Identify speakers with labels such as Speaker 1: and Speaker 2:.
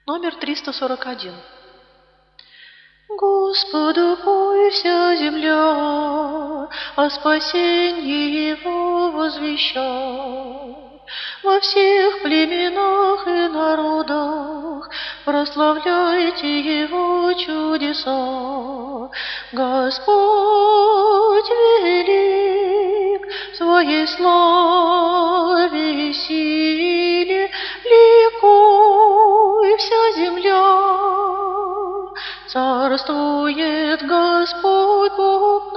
Speaker 1: Номер 341. Господу пой вся земля, о спасении Его возвещай. Во всех племенах и народах прославляйте Его чудеса. Господь велик, в своей славе и силе, ликуй вся земля. Царствует Господь Бог